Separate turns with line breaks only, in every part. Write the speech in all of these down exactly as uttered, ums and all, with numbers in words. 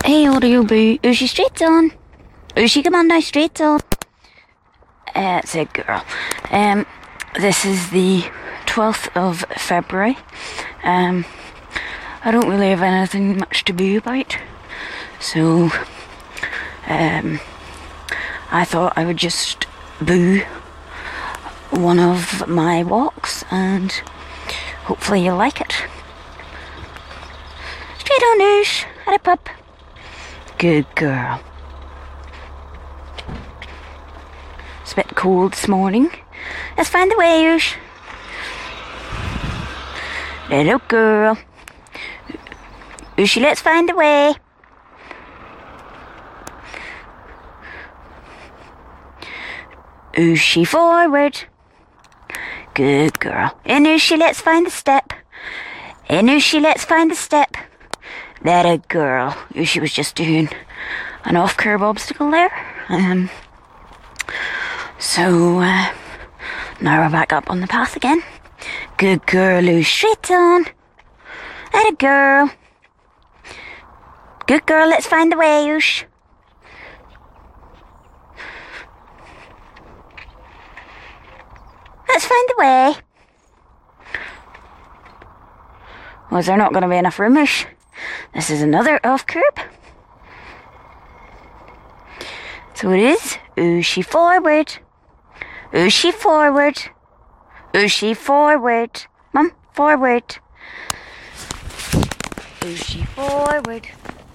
Hey, old you boo. Ushi, straight on. Ushi, come on now, straight on. Uh, it's a girl. Um, this is the twelfth of February. Um, I don't really have anything much to boo about. So, um, I thought I would just boo one of my walks and hopefully you'll like it. Straight on, Ush. Had a pup. Good girl. It's a bit cold this morning. Let's find the way, Ush. Little girl. Ushi, let's find the way. Ushi, forward. Good girl. In Ushi, let's find the step. In Ushi, let's find the step. That a girl. Ushi was just doing an off-curb obstacle there. Um, so, uh, now we're back up on the path again. Good girl, Ushi. Straight on. That a girl. Good girl, let's find the way, Ush. Let's find the way. Was there not going to be enough room, Ush? This is another off curb. So it is Ushi forward. Ushi forward. Ushi forward. Mum, forward. Ushi forward.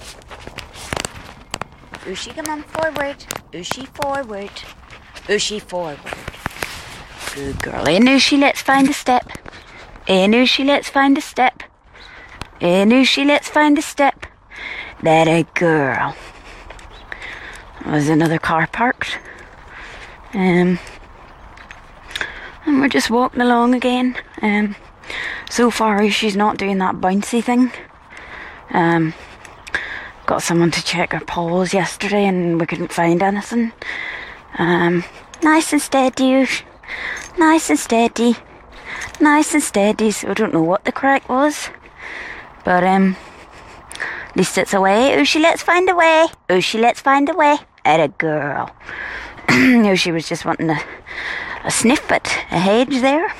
Ushi, come on, forward. Ushi forward. Ushi forward. Good girl. In Ushi, let's find the step. In Ushi, let's find the step. In Ushi, let's find the step. That a girl. There's another car parked. Um, and we're just walking along again. Um, so far, she's not doing that bouncy thing. Um, got someone to check her paws yesterday and we couldn't find anything. Um, nice and steady. Nice and steady. Nice and steady. So I don't know what the crack was. But, um, at least it's away. Ushi, let's find a way. Ushi, let's find a way. At a girl. Ushi was just wanting a, a sniff at a hedge there.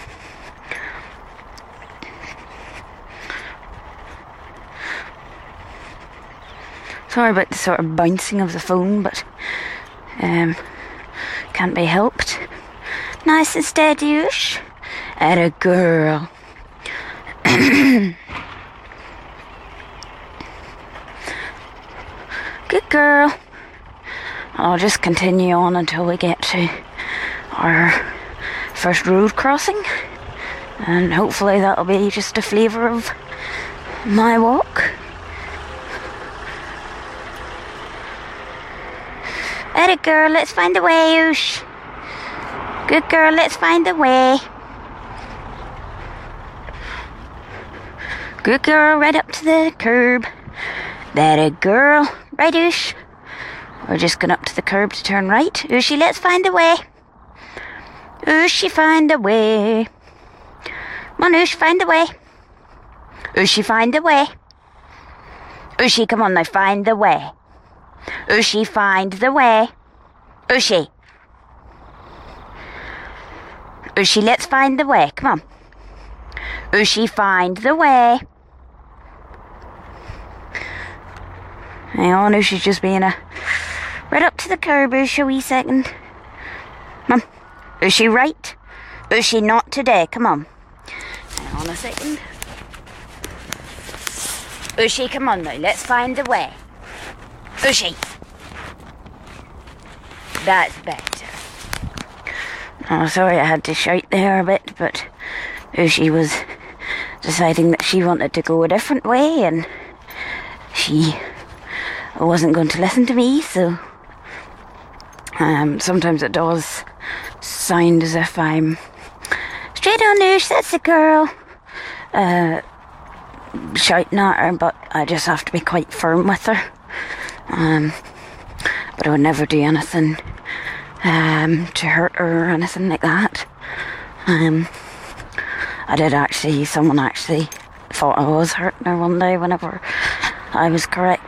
Sorry about the sort of bouncing of the phone, but, um, can't be helped. Nice and steady, Ush. At a girl. Good girl. I'll just continue on until we get to our first road crossing. And hopefully that'll be just a flavour of my walk. At it, girl, let's find the way, Oosh. Good girl, let's find the way. Good girl, right up to the curb. That a girl. Right, Oosh. We're just going up to the curb to turn right. Ooshie, let's find the way. Ooshie, find the way. Come on, Oosh, find the way. Ooshie, find the way. Ooshie, come on now, find the way. Ooshie, find the way. Ooshie. Ooshie, let's find the way. Come on. Ooshie, find the way. Hang on, Ooshie's just being a... Right up to the curb, Ooshie, a wee second. Come on. Ooshie, right. Ooshie, not today. Come on. Hang on a second. Ooshie, come on now. Let's find the way. Ooshie. That's better. Oh, sorry I had to shout there a bit, but Ooshie was deciding that she wanted to go a different way, and she wasn't going to listen to me, so um, sometimes it does sound as if I'm straight on, Oosh, that's the girl, uh, shouting at her, but I just have to be quite firm with her. Um, but I would never do anything um, to hurt her or anything like that. Um, I did actually, someone actually thought I was hurting her one day whenever I was correcting